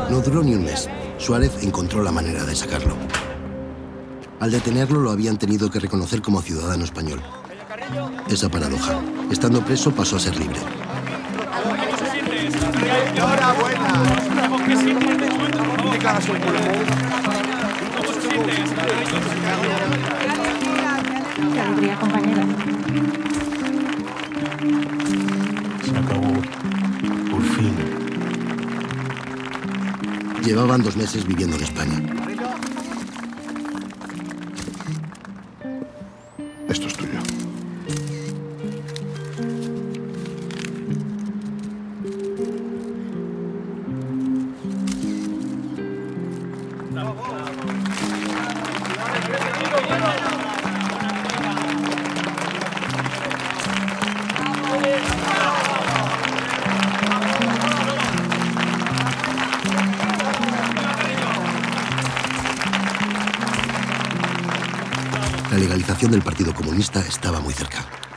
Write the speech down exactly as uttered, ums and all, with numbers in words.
No duró ni un mes. Suárez encontró la manera de sacarlo. Al detenerlo lo habían tenido que reconocer como ciudadano español. Esa paradoja. Estando preso pasó a ser libre. Qué alegría, compañero. Se acabó. Por fin. Llevaban dos meses viviendo en España. Esto es tuyo. La legalización del Partido Comunista estaba muy cerca.